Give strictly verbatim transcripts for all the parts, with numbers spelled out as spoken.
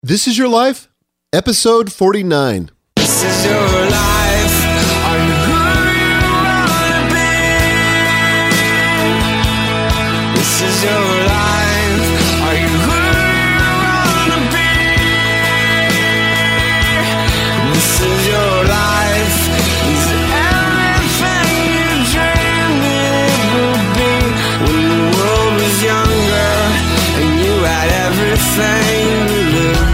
This Is Your Life, episode forty-nine. This is your life. Are you who you wanna be? This is your life. Are you who you wanna be? This is your life. Is everything you dreamed it would be when the world was younger and you had everything to live?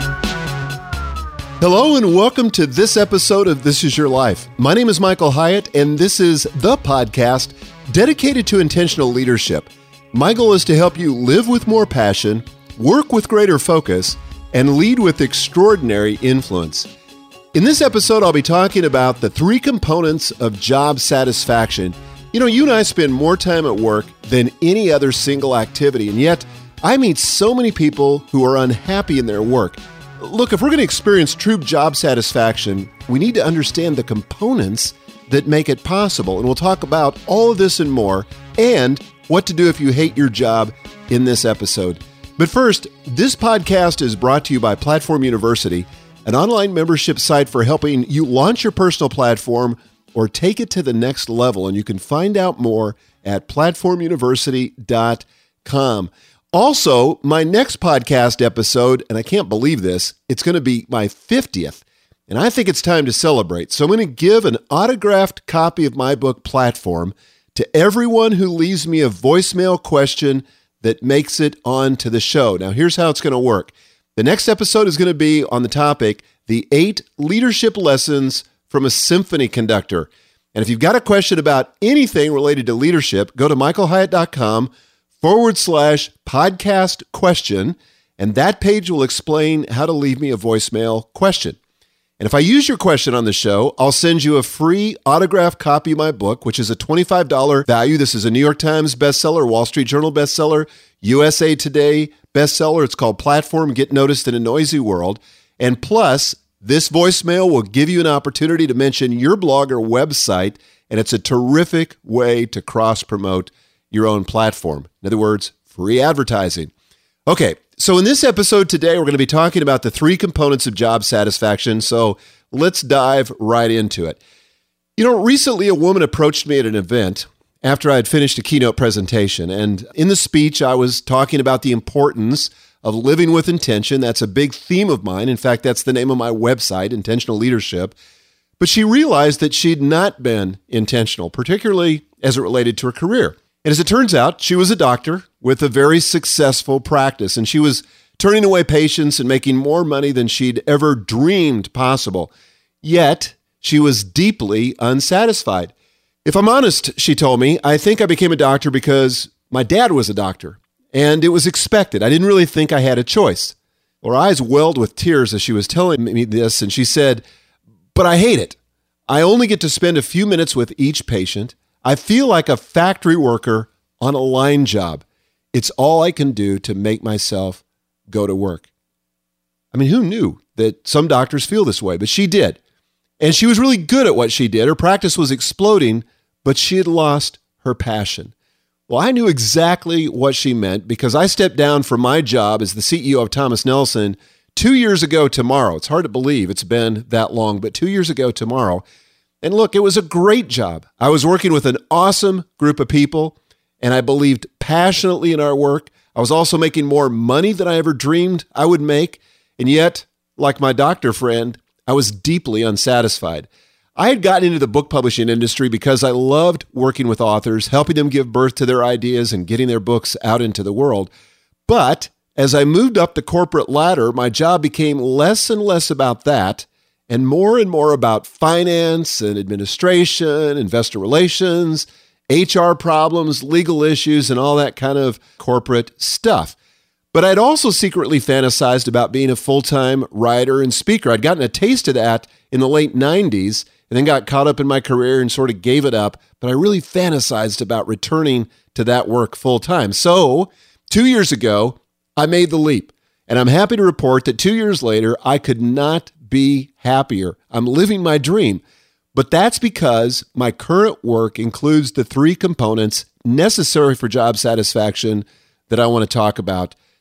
Hello and welcome to this episode of This Is Your Life. My name is Michael Hyatt, and this is the podcast dedicated to intentional leadership. My goal is to help you live with more passion, work with greater focus, and lead with extraordinary influence. In this episode, I'll be talking about the three components of job satisfaction. You know, you and I spend more time at work than any other single activity, and yet I meet so many people who are unhappy in their work. Look, if we're going to experience true job satisfaction, we need to understand the components that make it possible. And we'll talk about all of this and more, and what to do if you hate your job in this episode. But first, this podcast is brought to you by Platform University, an online membership site for helping you launch your personal platform or take it to the next level. And you can find out more at platform university dot com. Also, my next podcast episode, and I can't believe this, it's going to be my fiftieth, and I think it's time to celebrate. So I'm going to give an autographed copy of my book, Platform, to everyone who leaves me a voicemail question that makes it onto the show. Now, here's how it's going to work. The next episode is going to be on the topic, the eight leadership lessons from a symphony conductor. And if you've got a question about anything related to leadership, go to michael hyatt dot com forward slash podcast question, and that page will explain how to leave me a voicemail question. And if I use your question on the show, I'll send you a free autographed copy of my book, which is a twenty-five dollars value. This is a New York Times bestseller, Wall Street Journal bestseller, U S A Today bestseller. It's called Platform, Get Noticed in a Noisy World. And plus, this voicemail will give you an opportunity to mention your blog or website, and it's a terrific way to cross-promote your own platform. In other words, free advertising. Okay, so in this episode today, we're going to be talking about the three components of job satisfaction, so let's dive right into it. You know, recently a woman approached me at an event after I had finished a keynote presentation, and in the speech, I was talking about the importance of living with intention. That's a big theme of mine. In fact, that's the name of my website, Intentional Leadership. But she realized that she'd not been intentional, particularly as it related to her career. And as it turns out, she was a doctor with a very successful practice, and she was turning away patients and making more money than she'd ever dreamed possible. Yet, she was deeply unsatisfied. If I'm honest, she told me, I think I became a doctor because my dad was a doctor, and it was expected. I didn't really think I had a choice. Her eyes welled with tears as she was telling me this, and she said, but I hate it. I only get to spend a few minutes with each patient. I feel like a factory worker on a line job. It's all I can do to make myself go to work. I mean, who knew that some doctors feel this way? But she did. And she was really good at what she did. Her practice was exploding, but she had lost her passion. Well, I knew exactly what she meant because I stepped down from my job as the C E O of Thomas Nelson two years ago tomorrow. It's hard to believe it's been that long, but two years ago tomorrow. And look, it was a great job. I was working with an awesome group of people, and I believed passionately in our work. I was also making more money than I ever dreamed I would make. And yet, like my doctor friend, I was deeply unsatisfied. I had gotten into the book publishing industry because I loved working with authors, helping them give birth to their ideas and getting their books out into the world. But as I moved up the corporate ladder, my job became less and less about that, and more and more about finance and administration, investor relations, H R problems, legal issues, and all that kind of corporate stuff. But I'd also secretly fantasized about being a full-time writer and speaker. I'd gotten a taste of that in the late nineties and then got caught up in my career and sort of gave it up. But I really fantasized about returning to that work full-time. So two years ago, I made the leap. And I'm happy to report that two years later, I could not be happier. I'm living my dream. But that's because my current work includes the three components necessary for job satisfaction that I want to talk about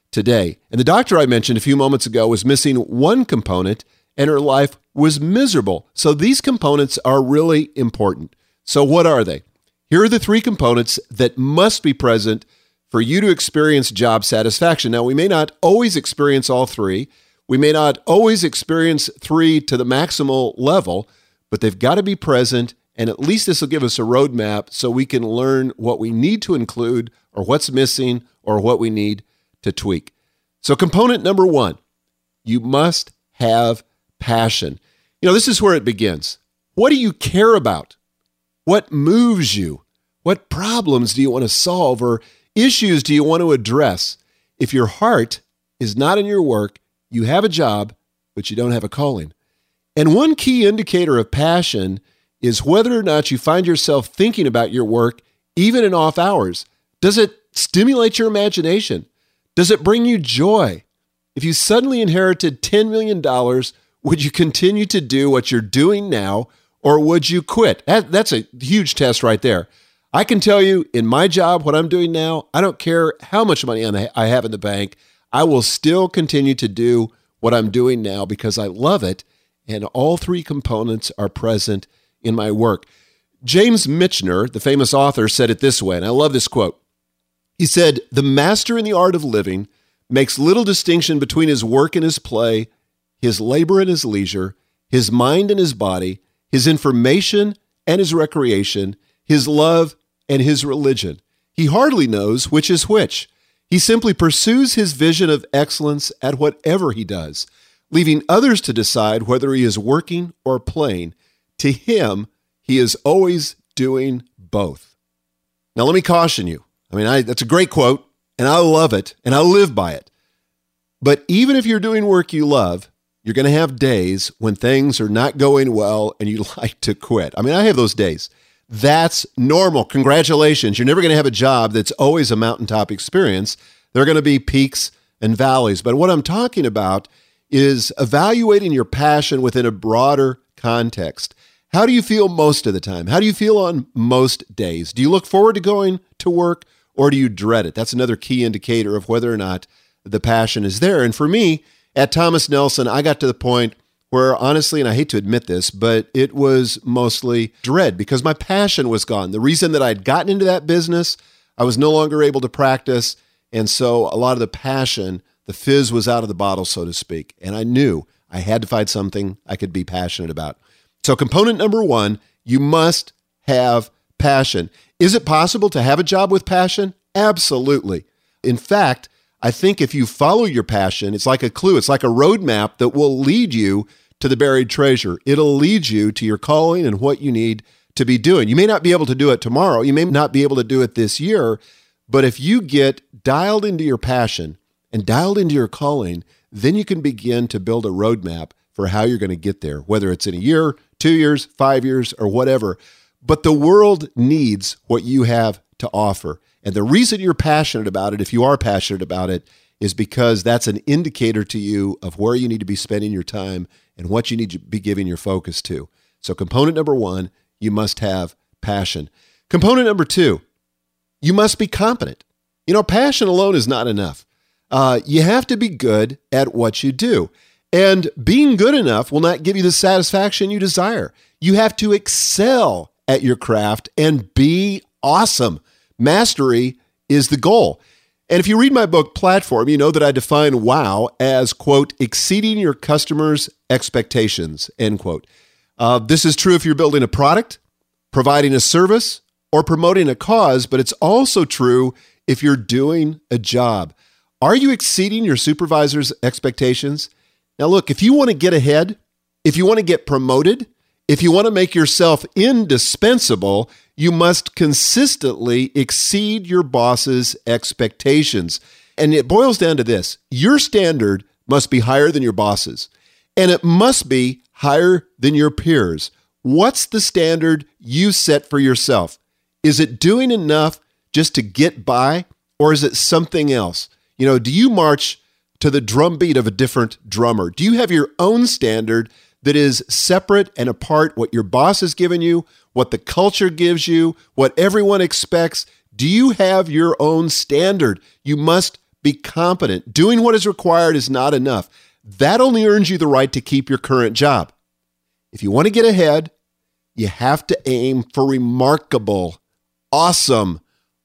today. And the doctor I mentioned a few moments ago was missing one component, and her life was miserable. So these components are really important. So what are they? Here are the three components that must be present for you to experience job satisfaction. Now, we may not always experience all three. We may not always experience three to the maximal level, but they've got to be present, and at least this will give us a roadmap so we can learn what we need to include or what's missing or what we need to tweak. So component number one, you must have passion. You know, this is where it begins. What do you care about? What moves you? What problems do you want to solve or issues do you want to address? If your heart is not in your work, you have a job, but you don't have a calling. And one key indicator of passion is whether or not you find yourself thinking about your work, even in off hours. Does it stimulate your imagination? Does it bring you joy? If you suddenly inherited ten million dollars, would you continue to do what you're doing now, or would you quit? That, that's a huge test right there. I can tell you in my job, what I'm doing now, I don't care how much money I have in the bank. I will still continue to do what I'm doing now because I love it, and all three components are present in my work. James Michener, the famous author, said it this way, and I love this quote. He said, "The master in the art of living makes little distinction between his work and his play, his labor and his leisure, his mind and his body, his information and his recreation, his love and his religion. He hardly knows which is which. He simply pursues his vision of excellence at whatever he does, leaving others to decide whether he is working or playing. To him, he is always doing both." Now, let me caution you. I mean, I, that's a great quote, and I love it, and I live by it. But even if you're doing work you love, you're going to have days when things are not going well and you like to quit. I mean, I have those days. That's normal. Congratulations. You're never going to have a job that's always a mountaintop experience. There are going to be peaks and valleys. But what I'm talking about is evaluating your passion within a broader context. How do you feel most of the time? How do you feel on most days? Do you look forward to going to work, or do you dread it? That's another key indicator of whether or not the passion is there. And for me, at Thomas Nelson, I got to the point where, honestly, and I hate to admit this, but it was mostly dread because my passion was gone. The reason that I'd gotten into that business, I was no longer able to practice. And so a lot of the passion, the fizz was out of the bottle, so to speak. And I knew I had to find something I could be passionate about. So component number one, you must have passion. Is it possible to have a job with passion? Absolutely. In fact, I think if you follow your passion, it's like a clue. It's like a roadmap that will lead you to the buried treasure. It'll lead you to your calling and what you need to be doing. You may not be able to do it tomorrow. You may not be able to do it this year. But if you get dialed into your passion and dialed into your calling, then you can begin to build a roadmap for how you're going to get there, whether it's in a year, two years, five years, or whatever. But the world needs what you have to offer. And the reason you're passionate about it, if you are passionate about it, is because that's an indicator to you of where you need to be spending your time and what you need to be giving your focus to. So component number one, you must have passion. Component number two, you must be competent. You know, passion alone is not enough. Uh, you have to be good at what you do. And being good enough will not give you the satisfaction you desire. You have to excel at your craft and be awesome. Mastery is the goal. And if you read my book, Platform, you know that I define wow as, quote, exceeding your customers' expectations, end quote. Uh, this is true if you're building a product, providing a service, or promoting a cause, but it's also true if you're doing a job. Are you exceeding your supervisor's expectations? Now, look, if you want to get ahead, if you want to get promoted, if you want to make yourself indispensable, you must consistently exceed your boss's expectations. And it boils down to this. Your standard must be higher than your boss's, and it must be higher than your peers. What's the standard you set for yourself? Is it doing enough just to get by, or is it something else? You know, do you march to the drumbeat of a different drummer? Do you have your own standard that is separate and apart what your boss has given you, what the culture gives you, what everyone expects? Do you have your own standard? You must Be competent. Doing what is required is not enough. That only earns you the right to keep your current job. If you want to get ahead, you have to aim for remarkable, awesome,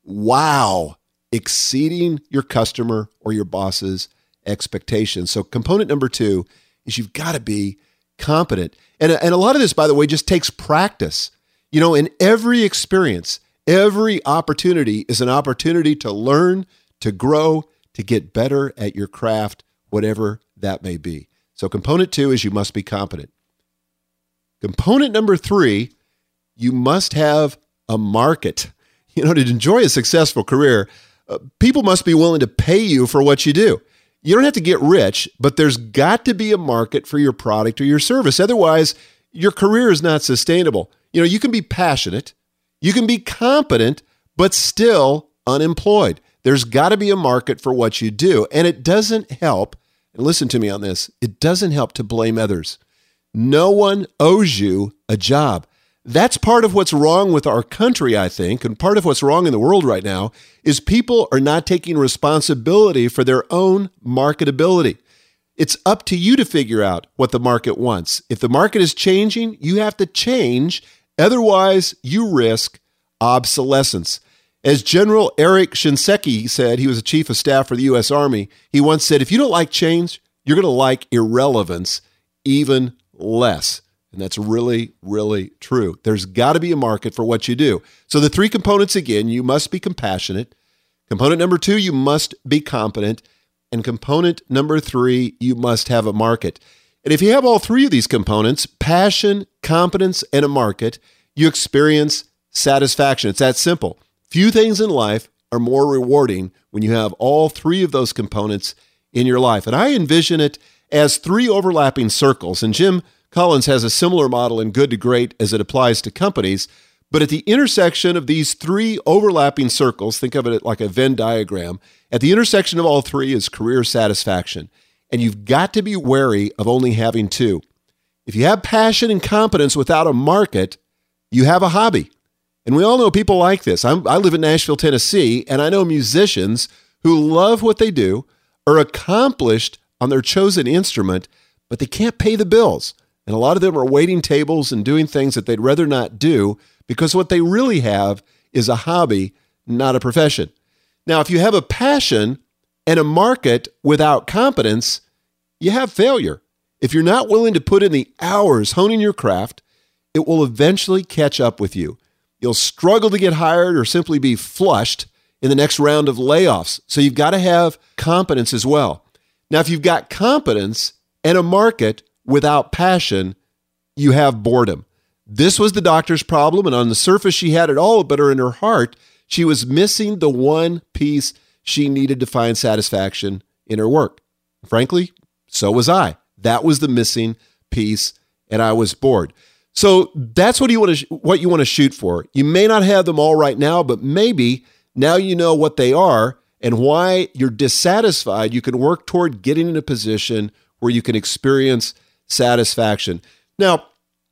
wow, exceeding your customer or your boss's expectations. So component number two is you've got to be competent. And, and a lot of this, by the way, just takes practice. You know, in every experience, every opportunity is an opportunity to learn, to grow, to get better at your craft, whatever that may be. So component two is you must be competent. Component number three, you must have a market. You know, to enjoy a successful career, uh, people must be willing to pay you for what you do. You don't have to get rich, but there's got to be a market for your product or your service. Otherwise, your career is not sustainable. You know, you can be passionate, you can be competent, but still unemployed. There's got to be a market for what you do. And it doesn't help, and listen to me on this, it doesn't help to blame others. No one owes you a job. That's part of what's wrong with our country, I think, and part of what's wrong in the world right now is people are not taking responsibility for their own marketability. It's up to you to figure out what the market wants. If the market is changing, you have to change. Otherwise, you risk obsolescence. As General Eric Shinseki said, he was a chief of staff for the U S Army, he once said, if you don't like change, you're going to like irrelevance even less. And that's really, really true. There's got to be a market for what you do. So the three components again, you must be compassionate. Component number two, you must be competent. And component number three, you must have a market. And if you have all three of these components, passion, competence, and a market, you experience satisfaction. It's that simple. Few things in life are more rewarding when you have all three of those components in your life. And I envision it as three overlapping circles. And Jim Collins has a similar model in Good to Great as it applies to companies. But at the intersection of these three overlapping circles, think of it like a Venn diagram, at the intersection of all three is career satisfaction. And you've got to be wary of only having two. If you have passion and competence without a market, you have a hobby. And we all know people like this. I'm, I live in Nashville, Tennessee, and I know musicians who love what they do, are accomplished on their chosen instrument, but they can't pay the bills. And a lot of them are waiting tables and doing things that they'd rather not do because what they really have is a hobby, not a profession. Now, if you have a passion and a market without competence, you have failure. If you're not willing to put in the hours honing your craft, it will eventually catch up with you. You'll struggle to get hired or simply be flushed in the next round of layoffs. So you've got to have competence as well. Now, if you've got competence and a market without passion, you have boredom. This was the doctor's problem, and on the surface she had it all, but in her heart, she was missing the one piece she needed to find satisfaction in her work. Frankly, so was I. That was the missing piece, and I was bored. So that's what you want to what you want to shoot for. You may not have them all right now, but maybe now you know what they are and why you're dissatisfied. You can work toward getting in a position where you can experience satisfaction. Now,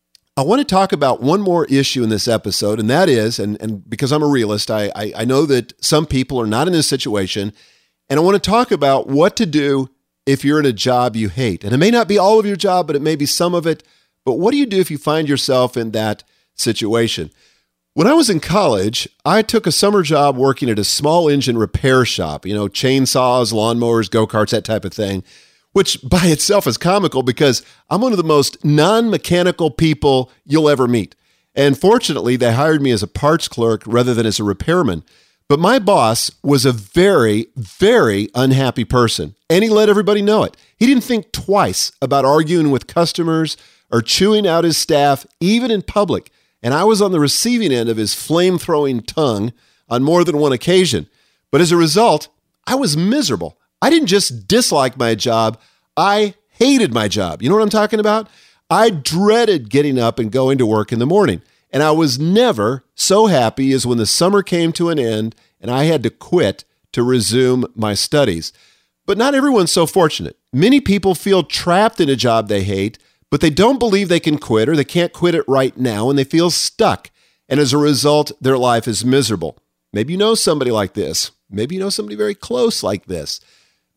I want to talk about one more issue in this episode, and that is, and, and because I'm a realist, I, I, I know that some people are not in this situation, and I want to talk about what to do if you're in a job you hate. And it may not be all of your job, but it may be some of it. But what do you do if you find yourself in that situation? When I was in college, I took a summer job working at a small engine repair shop, you know, chainsaws, lawnmowers, go-karts, that type of thing, which by itself is comical because I'm one of the most non-mechanical people you'll ever meet. And fortunately, they hired me as a parts clerk rather than as a repairman. But my boss was a very, very unhappy person, and he let everybody know it. He didn't think twice about arguing with customers or chewing out his staff, even in public. And I was on the receiving end of his flame-throwing tongue on more than one occasion. But as a result, I was miserable. I didn't just dislike my job, I hated my job. You know what I'm talking about? I dreaded getting up and going to work in the morning. And I was never so happy as when the summer came to an end and I had to quit to resume my studies. But not everyone's so fortunate. Many people feel trapped in a job they hate, but they don't believe they can quit or they can't quit it right now and they feel stuck. And as a result, their life is miserable. Maybe you know somebody like this. Maybe you know somebody very close like this.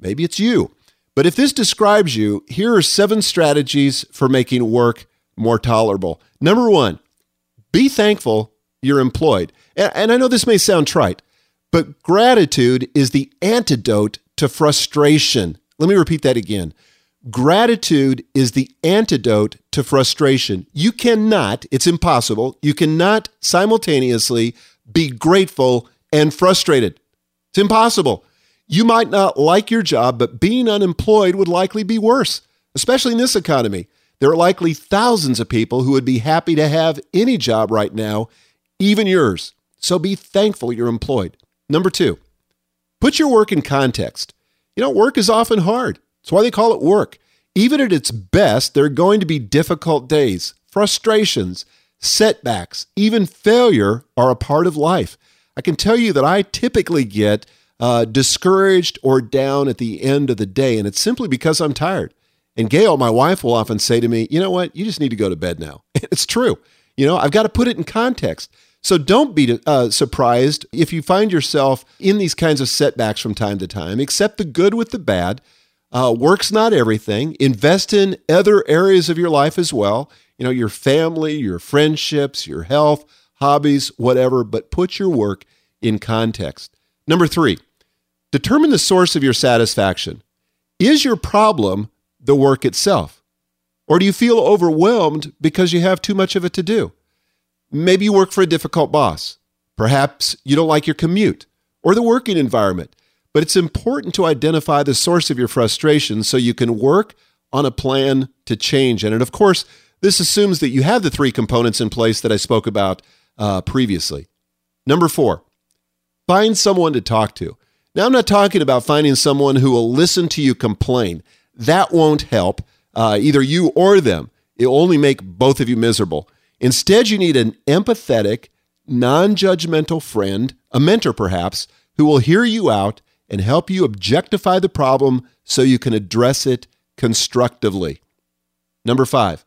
Maybe it's you. But if this describes you, here are seven strategies for making work more tolerable. Number one, be thankful you're employed. And I know this may sound trite, but gratitude is the antidote to frustration. Let me repeat that again. Gratitude is the antidote to frustration. You cannot, it's impossible, you cannot simultaneously be grateful and frustrated. It's impossible. You might not like your job, but being unemployed would likely be worse, especially in this economy. There are likely thousands of people who would be happy to have any job right now, even yours. So be thankful you're employed. Number two, put your work in context. You know, work is often hard. That's why they call it work. Even at its best, there are going to be difficult days, frustrations, setbacks, even failure are a part of life. I can tell you that I typically get uh, discouraged or down at the end of the day, and it's simply because I'm tired. And Gail, my wife, will often say to me, you know what, you just need to go to bed now. It's true. You know, I've got to put it in context. So don't be uh, surprised if you find yourself in these kinds of setbacks from time to time. Accept the good with the bad. Uh, work's not everything. Invest in other areas of your life as well. You know, your family, your friendships, your health, hobbies, whatever, but put your work in context. Number three, determine the source of your satisfaction. Is your problem the work itself? Or do you feel overwhelmed because you have too much of it to do? Maybe you work for a difficult boss. Perhaps you don't like your commute or the working environment. But it's important to identify the source of your frustration so you can work on a plan to change it. And of course, this assumes that you have the three components in place that I spoke about uh, previously. Number four, find someone to talk to. Now, I'm not talking about finding someone who will listen to you complain. That won't help uh, either you or them. It'll only make both of you miserable. Instead, you need an empathetic, non-judgmental friend, a mentor perhaps, who will hear you out and help you objectify the problem so you can address it constructively. Number five,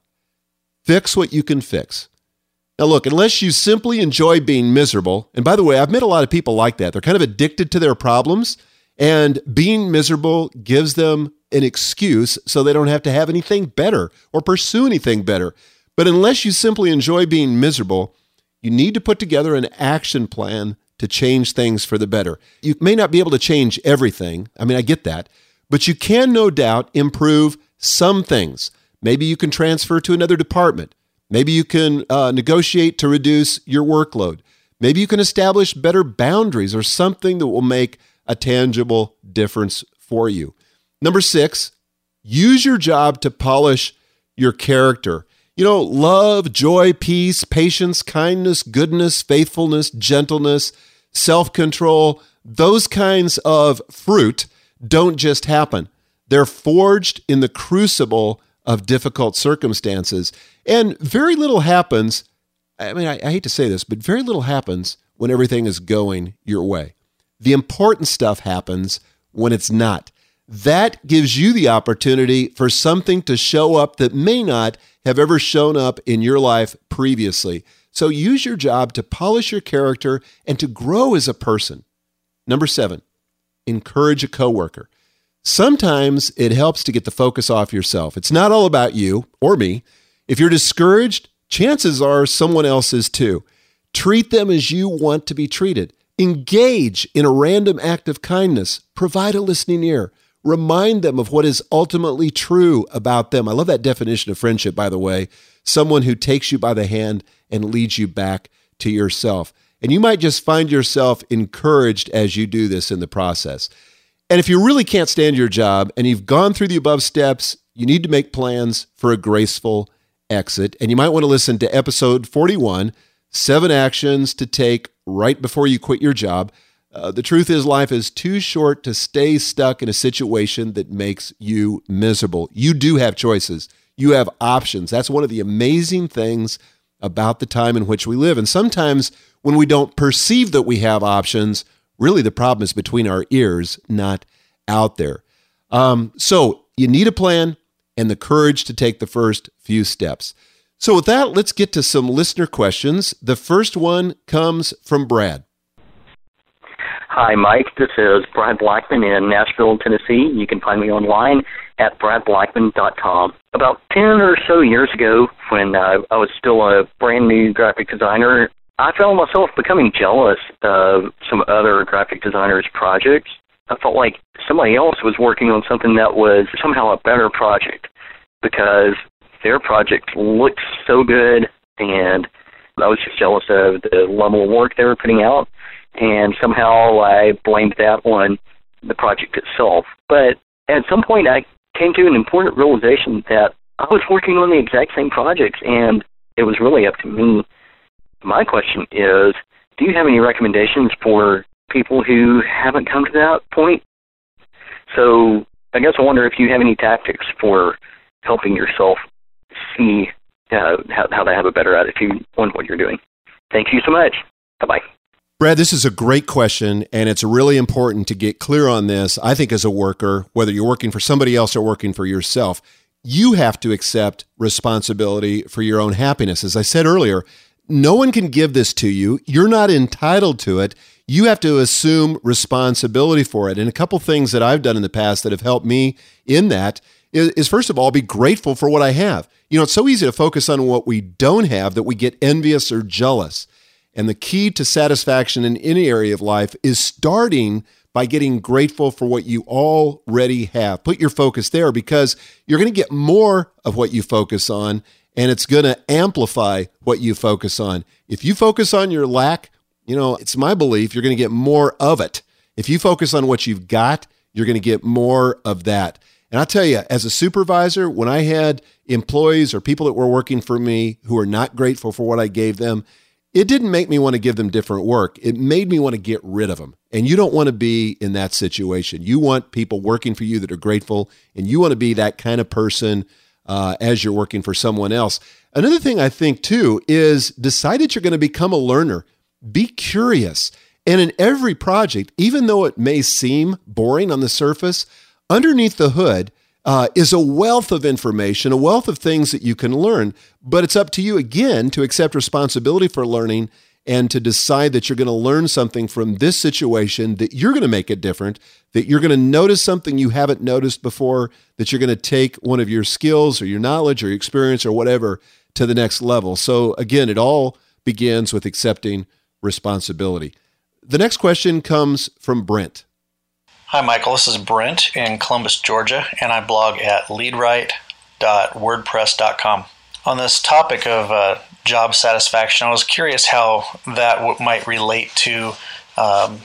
fix what you can fix. Now look, unless you simply enjoy being miserable, and by the way, I've met a lot of people like that. They're kind of addicted to their problems, and being miserable gives them an excuse so they don't have to have anything better or pursue anything better. But unless you simply enjoy being miserable, you need to put together an action plan to change things for the better. You may not be able to change everything. I mean, I get that. But you can no doubt improve some things. Maybe you can transfer to another department. Maybe you can uh, negotiate to reduce your workload. Maybe you can establish better boundaries or something that will make a tangible difference for you. Number six, use your job to polish your character. You know, love, joy, peace, patience, kindness, goodness, faithfulness, gentleness, self-control, those kinds of fruit don't just happen. They're forged in the crucible of difficult circumstances. And very little happens, I mean, I, I hate to say this, but very little happens when everything is going your way. The important stuff happens when it's not. That gives you the opportunity for something to show up that may not have ever shown up in your life previously. So use your job to polish your character and to grow as a person. Number seven, encourage a coworker. Sometimes it helps to get the focus off yourself. It's not all about you or me. If you're discouraged, chances are someone else is too. Treat them as you want to be treated. Engage in a random act of kindness. Provide a listening ear. Remind them of what is ultimately true about them. I love that definition of friendship, by the way. Someone who takes you by the hand and leads you back to yourself. And you might just find yourself encouraged as you do this in the process. And if you really can't stand your job and you've gone through the above steps, you need to make plans for a graceful exit. And you might want to listen to episode forty-one, Seven Actions to Take Right Before You Quit Your Job. Uh, the truth is, life is too short to stay stuck in a situation that makes you miserable. You do have choices. You have options. That's one of the amazing things about the time in which we live. And sometimes when we don't perceive that we have options, really the problem is between our ears, not out there. Um, so you need a plan and the courage to take the first few steps. So with that, let's get to some listener questions. The first one comes from Brad. Hi, Mike. This is Brad Blackman in Nashville, Tennessee. You can find me online at brad blackman dot com. About ten or so years ago, when uh, I was still a brand new graphic designer, I found myself becoming jealous of some other graphic designers' projects. I felt like somebody else was working on something that was somehow a better project because their project looked so good, and I was just jealous of the level of work they were putting out, and somehow I blamed that on the project itself. But at some point I came to an important realization that I was working on the exact same projects, and it was really up to me. My question is, do you have any recommendations for people who haven't come to that point? So I guess I wonder if you have any tactics for helping yourself see uh, how, how to have a better attitude on what you're doing. Thank you so much. Bye-bye. Brad, this is a great question, and it's really important to get clear on this. I think as a worker, whether you're working for somebody else or working for yourself, you have to accept responsibility for your own happiness. As I said earlier, no one can give this to you. You're not entitled to it. You have to assume responsibility for it. And a couple things that I've done in the past that have helped me in that is, is first of all, be grateful for what I have. You know, it's so easy to focus on what we don't have that we get envious or jealous. And the key to satisfaction in any area of life is starting by getting grateful for what you already have. Put your focus there because you're going to get more of what you focus on, and it's going to amplify what you focus on. If you focus on your lack, you know, it's my belief you're going to get more of it. If you focus on what you've got, you're going to get more of that. And I'll tell you, as a supervisor, when I had employees or people that were working for me who were not grateful for what I gave them, it didn't make me want to give them different work. It made me want to get rid of them. And you don't want to be in that situation. You want people working for you that are grateful, and you want to be that kind of person uh, as you're working for someone else. Another thing I think, too, is decide that you're going to become a learner. Be curious. And in every project, even though it may seem boring on the surface, underneath the hood, Uh, is a wealth of information, a wealth of things that you can learn, but it's up to you, again, to accept responsibility for learning and to decide that you're going to learn something from this situation, that you're going to make it different, that you're going to notice something you haven't noticed before, that you're going to take one of your skills or your knowledge or your experience or whatever to the next level. So again, it all begins with accepting responsibility. The next question comes from Brent. Hi, Michael. This is Brent in Columbus, Georgia, and I blog at leadwrite dot wordpress dot com. On this topic of uh, job satisfaction, I was curious how that w- might relate to um,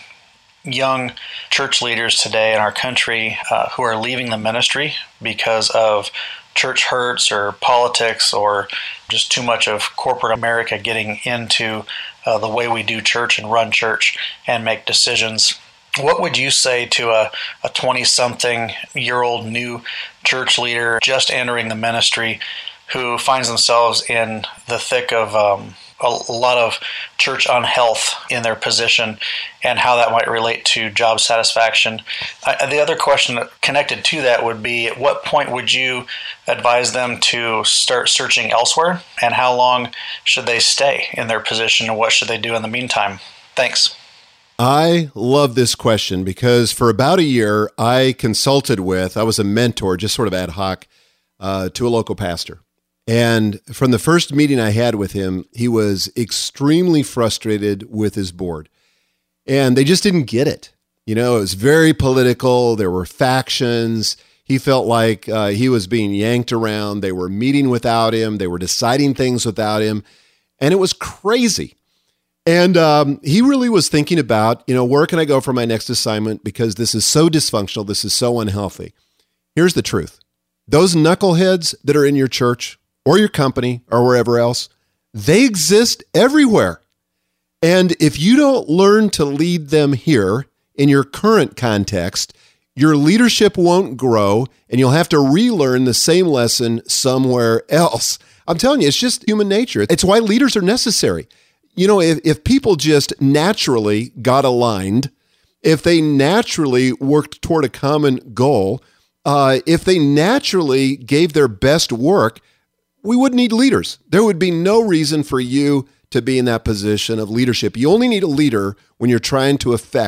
young church leaders today in our country uh, who are leaving the ministry because of church hurts or politics or just too much of corporate America getting into uh, the way we do church and run church and make decisions. What would you say to a, a twenty-something-year-old new church leader just entering the ministry who finds themselves in the thick of um, a, a lot of church unhealth in their position and how that might relate to job satisfaction? Uh, the other question connected to that would be, at what point would you advise them to start searching elsewhere, and how long should they stay in their position, and what should they do in the meantime? Thanks. I love this question because for about a year, I consulted with, I was a mentor, just sort of ad hoc, uh, to a local pastor. And from the first meeting I had with him, he was extremely frustrated with his board. And they just didn't get it. You know, it was very political. There were factions. He felt like uh, he was being yanked around. They were meeting without him. They were deciding things without him. And it was crazy. And um, he really was thinking about, you know, where can I go for my next assignment because this is so dysfunctional, this is so unhealthy. Here's the truth. Those knuckleheads that are in your church or your company or wherever else, they exist everywhere. And if you don't learn to lead them here in your current context, your leadership won't grow and you'll have to relearn the same lesson somewhere else. I'm telling you, it's just human nature. It's why leaders are necessary. You know, if, if people just naturally got aligned, if they naturally worked toward a common goal, uh, if they naturally gave their best work, we wouldn't need leaders. There would be no reason for you to be in that position of leadership. You only need a leader when you're trying to affect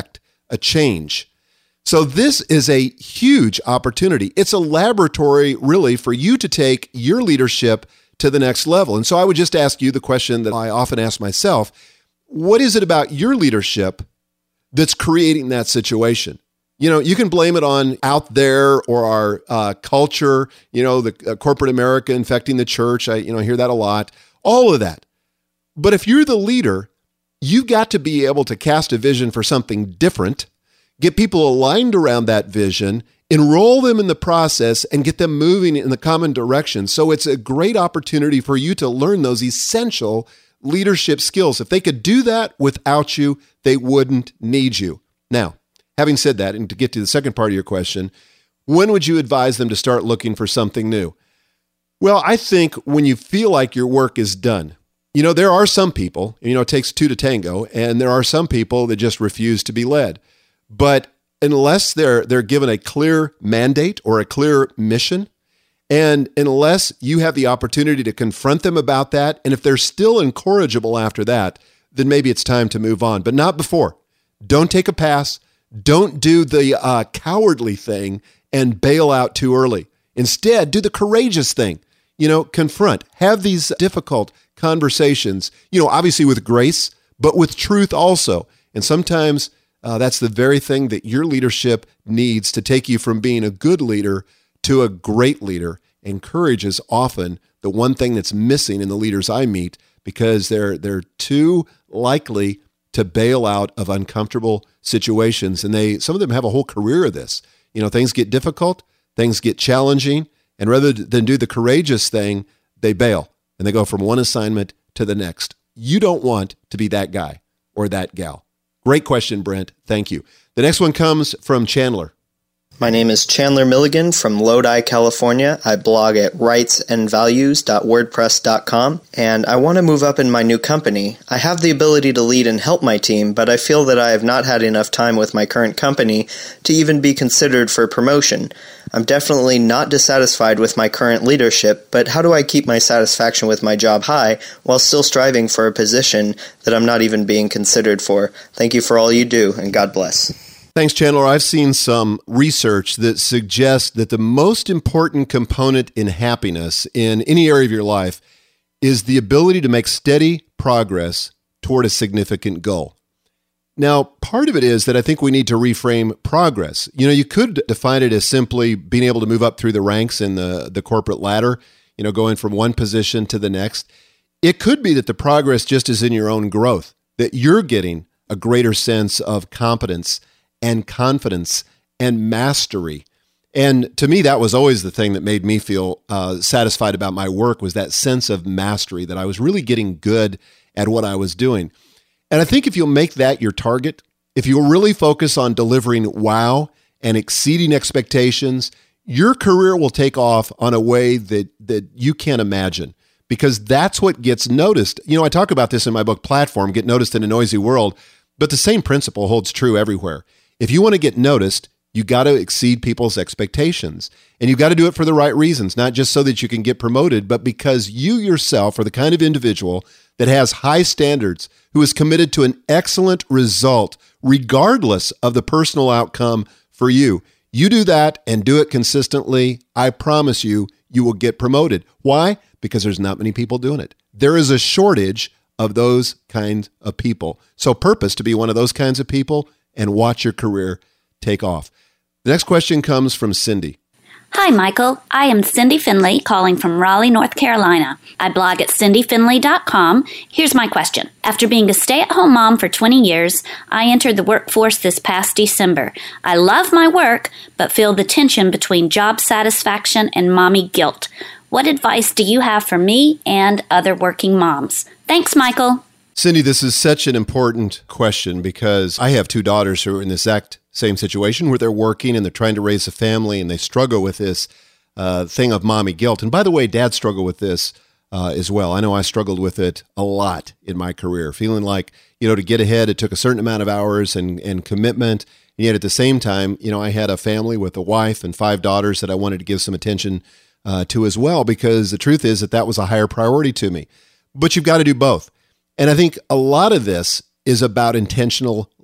a change. So this is a huge opportunity. It's a laboratory, really, for you to take your leadership to the next level. And so I would just ask you the question that I often ask myself: what is it about your leadership that's creating that situation? You know, you can blame it on out there or our uh, culture, you know, the uh, corporate America infecting the church. I, you know, hear that a lot, all of that. But if you're the leader, you've got to be able to cast a vision for something different, get people aligned around that vision, enroll them in the process, and get them moving in the common direction. So it's a great opportunity for you to learn those essential leadership skills. If they could do that without you, they wouldn't need you. Now, having said that, and to get to the second part of your question, when would you advise them to start looking for something new? Well, I think when you feel like your work is done. You know, there are some people, you know, it takes two to tango, and there are some people that just refuse to be led. But unless they're they're given a clear mandate or a clear mission, and unless you have the opportunity to confront them about that, and if they're still incorrigible after that, then maybe it's time to move on, but not before. Don't take a pass. Don't do the uh, cowardly thing and bail out too early. Instead, do the courageous thing. You know, confront, have these difficult conversations, you know, obviously with grace, but with truth also. And sometimes uh, that's the very thing that your leadership needs to take you from being a good leader to a great leader. And courage is often the one thing that's missing in the leaders I meet, because they're they're too likely to bail out of uncomfortable situations. And they some of them have a whole career of this. You know, things get difficult, things get challenging, and rather than do the courageous thing, they bail and they go from one assignment to the next. You don't want to be that guy or that gal. Great question, Brent. Thank you. The next one comes from Chandler. My name is Chandler Milligan from Lodi, California. I blog at rights and values dot wordpress dot com, and I want to move up in my new company. I have the ability to lead and help my team, but I feel that I have not had enough time with my current company to even be considered for promotion. I'm definitely not dissatisfied with my current leadership, but how do I keep my satisfaction with my job high while still striving for a position that I'm not even being considered for? Thank you for all you do, and God bless. Thanks, Chandler. I've seen some research that suggests that the most important component in happiness in any area of your life is the ability to make steady progress toward a significant goal. Now, part of it is that I think we need to reframe progress. You know, you could define it as simply being able to move up through the ranks in the, the corporate ladder, you know, going from one position to the next. It could be that the progress just is in your own growth, that you're getting a greater sense of competence and confidence and mastery. And to me, that was always the thing that made me feel uh, satisfied about my work, was that sense of mastery, that I was really getting good at what I was doing. And I think if you'll make that your target, if you'll really focus on delivering wow and exceeding expectations, your career will take off on a way that, that you can't imagine, because that's what gets noticed. You know, I talk about this in my book, Platform, Get Noticed in a Noisy World, but the same principle holds true everywhere. If you want to get noticed, you got to exceed people's expectations, and you got to do it for the right reasons, not just so that you can get promoted, but because you yourself are the kind of individual that has high standards, who is committed to an excellent result, regardless of the personal outcome for you. You do that and do it consistently, I promise you, you will get promoted. Why? Because there's not many people doing it. There is a shortage of those kinds of people. So purpose to be one of those kinds of people and watch your career take off. The next question comes from Cindy. Hi, Michael. I am Cindy Finley, calling from Raleigh, North Carolina. I blog at cindy finley dot com. Here's my question. After being a stay-at-home mom for twenty years, I entered the workforce this past December. I love my work, but feel the tension between job satisfaction and mommy guilt. What advice do you have for me and other working moms? Thanks, Michael. Cindy, this is such an important question, because I have two daughters who are in this exact same situation where they're working and they're trying to raise a family, and they struggle with this uh, thing of mommy guilt. And by the way, dads struggle with this uh, as well. I know I struggled with it a lot in my career, feeling like, you know, to get ahead, it took a certain amount of hours and, and commitment. And yet at the same time, you know, I had a family with a wife and five daughters that I wanted to give some attention uh, to as well, because the truth is that that was a higher priority to me. But you've got to do both. And I think a lot of this is about intentional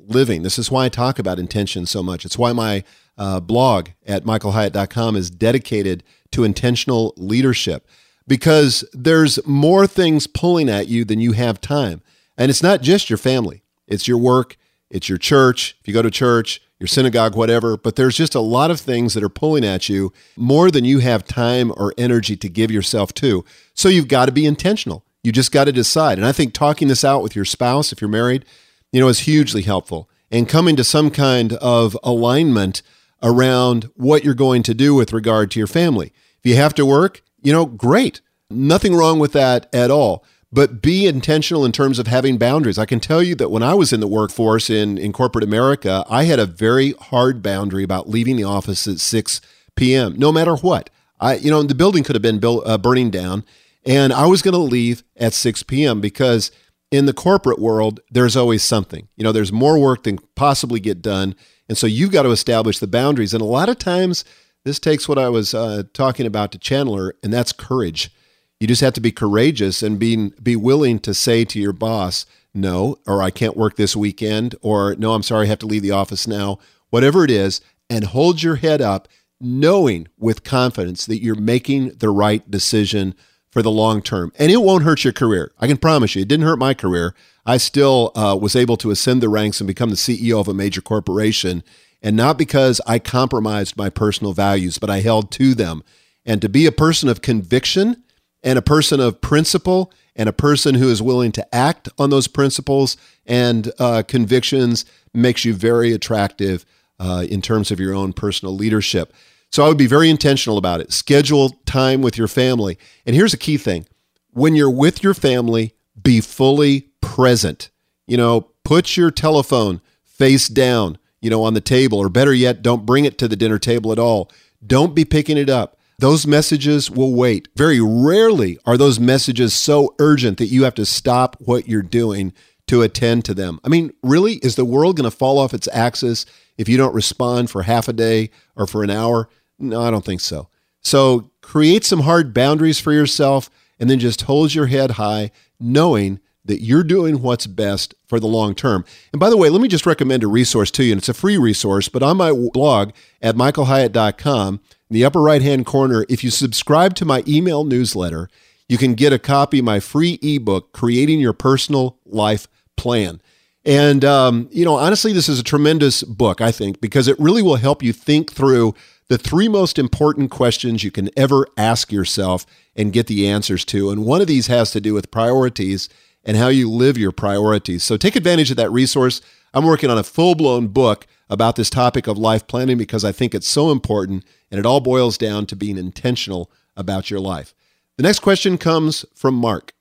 living. This is why I talk about intention so much. It's why my uh, blog at michael hyatt dot com is dedicated to intentional leadership, because there's more things pulling at you than you have time. And it's not just your family. It's your work. It's your church. If you go to church, your synagogue, whatever, but there's just a lot of things that are pulling at you more than you have time or energy to give yourself to. So you've got to be intentional. You just got to decide. And I think talking this out with your spouse, if you're married, you know, is hugely helpful. And coming to some kind of alignment around what you're going to do with regard to your family. If you have to work, you know, great. Nothing wrong with that at all. But be intentional in terms of having boundaries. I can tell you that when I was in the workforce in, in corporate America, I had a very hard boundary about leaving the office at six p.m., no matter what. I, you know, the building could have been built, uh, burning down, and I was going to leave at six p.m. because in the corporate world, there's always something. You know, there's more work than possibly get done, and so you've got to establish the boundaries. And a lot of times, this takes what I was uh, talking about to Chandler, and that's courage. You just have to be courageous and be, be willing to say to your boss, no, or I can't work this weekend, or no, I'm sorry, I have to leave the office now, whatever it is, and hold your head up, knowing with confidence that you're making the right decision for the long term. And it won't hurt your career. I can promise you, it didn't hurt my career. I still uh, was able to ascend the ranks and become the C E O of a major corporation, and not because I compromised my personal values, but I held to them. And to be a person of conviction and a person of principle and a person who is willing to act on those principles and uh, convictions makes you very attractive uh, in terms of your own personal leadership. So I would be very intentional about it. Schedule time with your family. And here's a key thing. When you're with your family, be fully present. You know, put your telephone face down, you know, on the table, or better yet, don't bring it to the dinner table at all. Don't be picking it up. Those messages will wait. Very rarely are those messages so urgent that you have to stop what you're doing to attend to them. I mean, really, is the world going to fall off its axis if you don't respond for half a day or for an hour? No, I don't think so. So create some hard boundaries for yourself and then just hold your head high, knowing that you're doing what's best for the long term. And by the way, let me just recommend a resource to you, and it's a free resource, but on my blog at michael hyatt dot com, in the upper right-hand corner, if you subscribe to my email newsletter, you can get a copy of my free ebook, Creating Your Personal Life Plan. And, um, you know, honestly, this is a tremendous book, I think, because it really will help you think through the three most important questions you can ever ask yourself and get the answers to. And one of these has to do with priorities and how you live your priorities. So take advantage of that resource. I'm working on a full-blown book about this topic of life planning because I think it's so important, and it all boils down to being intentional about your life. The next question comes from Mark.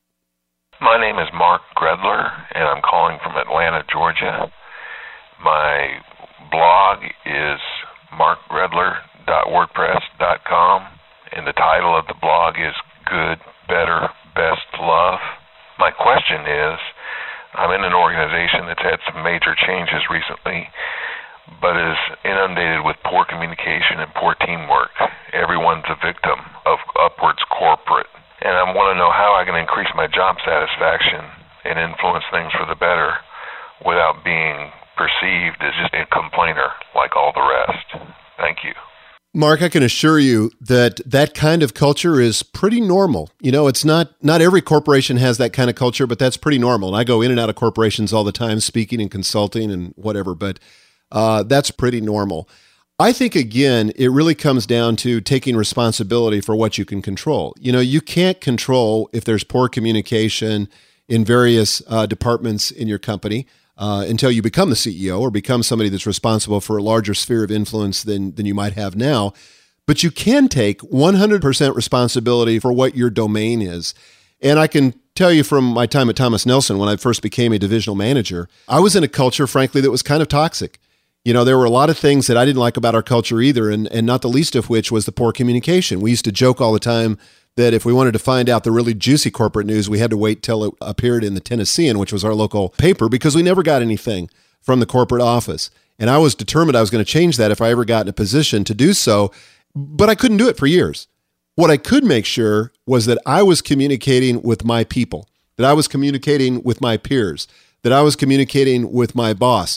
My name is Mark Gredler, and I'm calling from Atlanta, Georgia. My blog is mark gredler dot wordpress dot com, and the title of the blog is Good, Better, Best Love. My question is, I'm in an organization that's had some major changes recently, but is inundated with poor communication and poor teamwork. Everyone's a victim of upwards corporate. And I want to know how I can increase my job satisfaction and influence things for the better without being perceived as just a complainer like all the rest. Thank you. Mark, I can assure you that that kind of culture is pretty normal. You know, it's not, not every corporation has that kind of culture, but that's pretty normal. And I go in and out of corporations all the time, speaking and consulting and whatever, but uh, that's pretty normal. I think, again, it really comes down to taking responsibility for what you can control. You know, you can't control if there's poor communication in various uh, departments in your company. Uh, until you become the C E O or become somebody that's responsible for a larger sphere of influence than, than you might have now. But you can take one hundred percent responsibility for what your domain is. And I can tell you from my time at Thomas Nelson, when I first became a divisional manager, I was in a culture, frankly, that was kind of toxic. You know, there were a lot of things that I didn't like about our culture either, and, and not the least of which was the poor communication. We used to joke all the time that if we wanted to find out the really juicy corporate news, we had to wait till it appeared in the Tennessean, which was our local paper, because we never got anything from the corporate office. And I was determined I was going to change that if I ever got in a position to do so, but I couldn't do it for years. What I could make sure was that I was communicating with my people, that I was communicating with my peers, that I was communicating with my boss.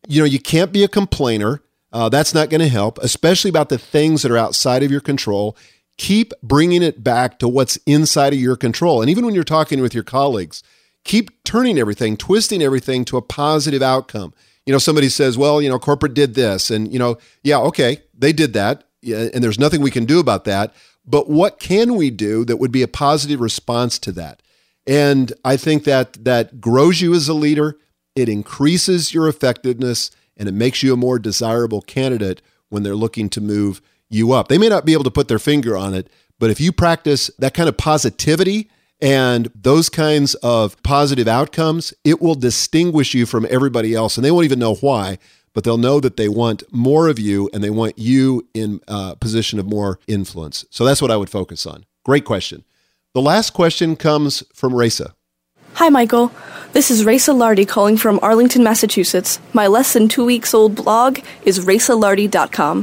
You know, you can't be a complainer. Uh, that's not going to help, especially about the things that are outside of your control. Keep bringing it back to what's inside of your control. And even when you're talking with your colleagues, keep turning everything, twisting everything to a positive outcome. You know, somebody says, well, you know, corporate did this. And, you know, yeah, okay, they did that. Yeah, and there's nothing we can do about that. But what can we do that would be a positive response to that? And I think that that grows you as a leader. It increases your effectiveness, and it makes you a more desirable candidate when they're looking to move you up. They may not be able to put their finger on it, but if you practice that kind of positivity and those kinds of positive outcomes, it will distinguish you from everybody else. And they won't even know why, but they'll know that they want more of you and they want you in a position of more influence. So that's what I would focus on. Great question. The last question comes from Raisa. Hi, Michael. This is Raisa Lardy calling from Arlington, Massachusetts. My less than two weeks old blog is raisa lardy dot com.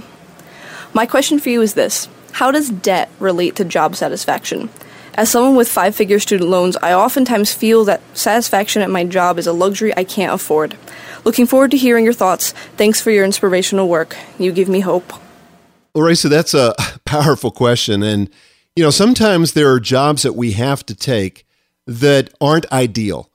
My question for you is this: how does debt relate to job satisfaction? As someone with five-figure student loans, I oftentimes feel that satisfaction at my job is a luxury I can't afford. Looking forward to hearing your thoughts. Thanks for your inspirational work. You give me hope. Well, Raisa, that's a powerful question. And, you know, sometimes there are jobs that we have to take that aren't ideal.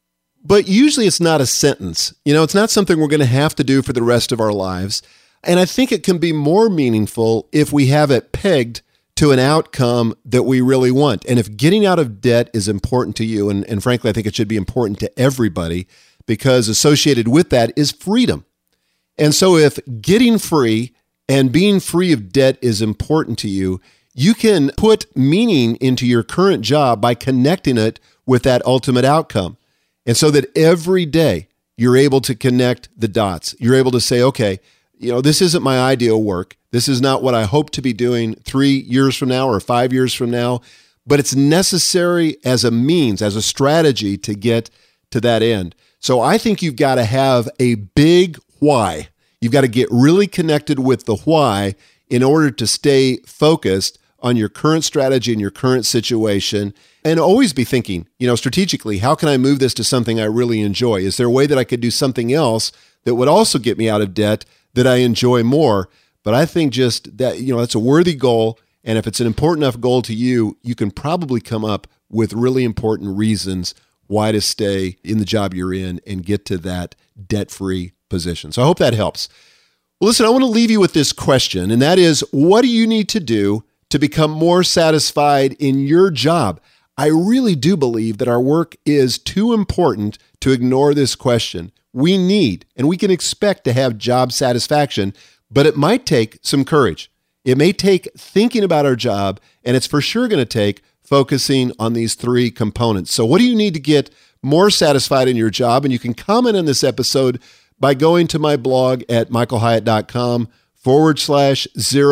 But usually it's not a sentence. You know, it's not something we're going to have to do for the rest of our lives. And I think it can be more meaningful if we have it pegged to an outcome that we really want. And if getting out of debt is important to you, and, and frankly, I think it should be important to everybody, because associated with that is freedom. And so if getting free and being free of debt is important to you, you can put meaning into your current job by connecting it with that ultimate outcome. And so that every day you're able to connect the dots. You're able to say, okay, you know, this isn't my ideal work. This is not what I hope to be doing three years from now or five years from now, but it's necessary as a means, as a strategy to get to that end. So I think you've got to have a big why. You've got to get really connected with the why in order to stay focused on your current strategy and your current situation, and always be thinking, you know, strategically, how can I move this to something I really enjoy? Is there a way that I could do something else that would also get me out of debt that I enjoy more? But I think just that, you know, that's a worthy goal. And if it's an important enough goal to you, you can probably come up with really important reasons why to stay in the job you're in and get to that debt-free position. So I hope that helps. Well, listen, I want to leave you with this question, and that is, what do you need to do to become more satisfied in your job? I really do believe that our work is too important to ignore this question. We need, and we can expect to have job satisfaction, but it might take some courage. It may take thinking about our job, and it's for sure going to take focusing on these three components. So what do you need to get more satisfied in your job? And you can comment on this episode by going to my blog at michaelhyatt.com forward slash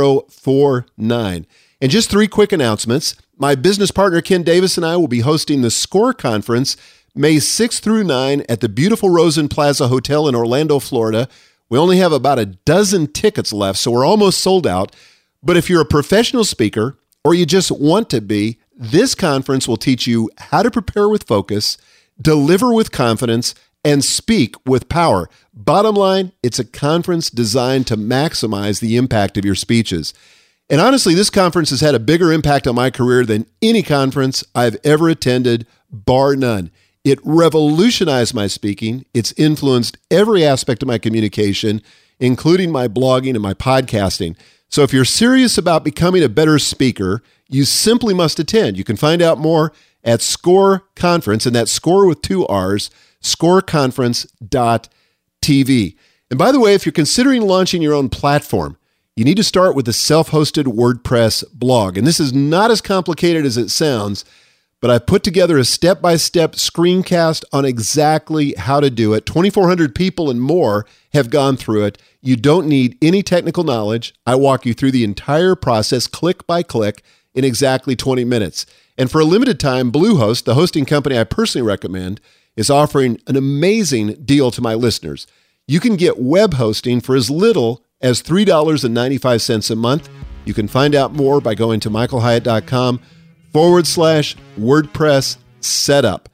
049. And just three quick announcements. My business partner, Ken Davis, and I will be hosting the SCORE Conference May sixth through ninth at the beautiful Rosen Plaza Hotel in Orlando, Florida. We only have about a dozen tickets left, so we're almost sold out. But if you're a professional speaker or you just want to be, this conference will teach you how to prepare with focus, deliver with confidence, and speak with power. Bottom line, it's a conference designed to maximize the impact of your speeches. And honestly, this conference has had a bigger impact on my career than any conference I've ever attended, bar none. It revolutionized my speaking. It's influenced every aspect of my communication, including my blogging and my podcasting. So if you're serious about becoming a better speaker, you simply must attend. You can find out more at SCORE Conference, and that's SCORE with two R's, score conference dot t v. And by the way, if you're considering launching your own platform, you need to start with a self-hosted WordPress blog. And this is not as complicated as it sounds, but I've put together a step-by-step screencast on exactly how to do it. twenty-four hundred people and more have gone through it. You don't need any technical knowledge. I walk you through the entire process, click by click, in exactly twenty minutes. And for a limited time, Bluehost, the hosting company I personally recommend, is offering an amazing deal to my listeners. You can get web hosting for as little as three dollars and ninety-five cents a month. You can find out more by going to michaelhyatt.com forward slash WordPress setup.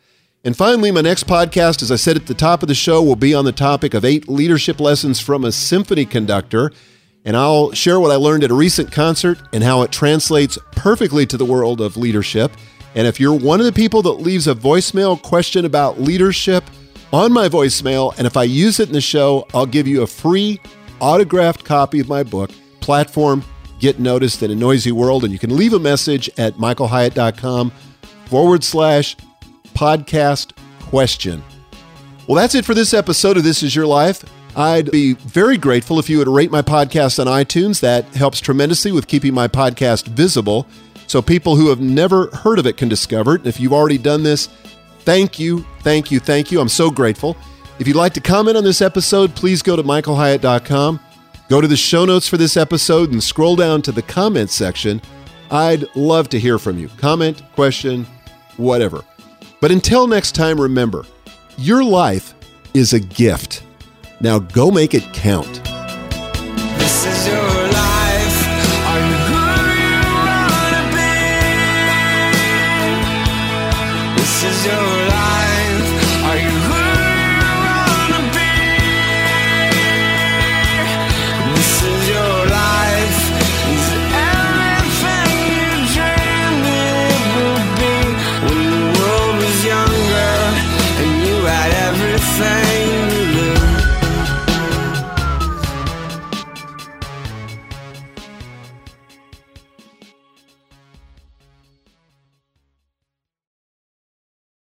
And finally, my next podcast, as I said at the top of the show, will be on the topic of eight leadership lessons from a symphony conductor. And I'll share what I learned at a recent concert and how it translates perfectly to the world of leadership. And if you're one of the people that leaves a voicemail question about leadership on my voicemail, and if I use it in the show, I'll give you a free autographed copy of my book, Platform, Get Noticed in a Noisy World. And you can leave a message at michaelhyatt.com forward slash podcast question. Well, that's it for this episode of This Is Your Life. I'd be very grateful if you would rate my podcast on iTunes. That helps tremendously with keeping my podcast visible, so people who have never heard of it can discover it. If you've already done this, thank you, thank you, thank you. I'm so grateful. If you'd like to comment on this episode, please go to michael hyatt dot com. Go to the show notes for this episode and scroll down to the comments section. I'd love to hear from you. Comment, question, whatever. But until next time, remember, your life is a gift. Now go make it count. This is your life. Are you who you wanna be? This is your life.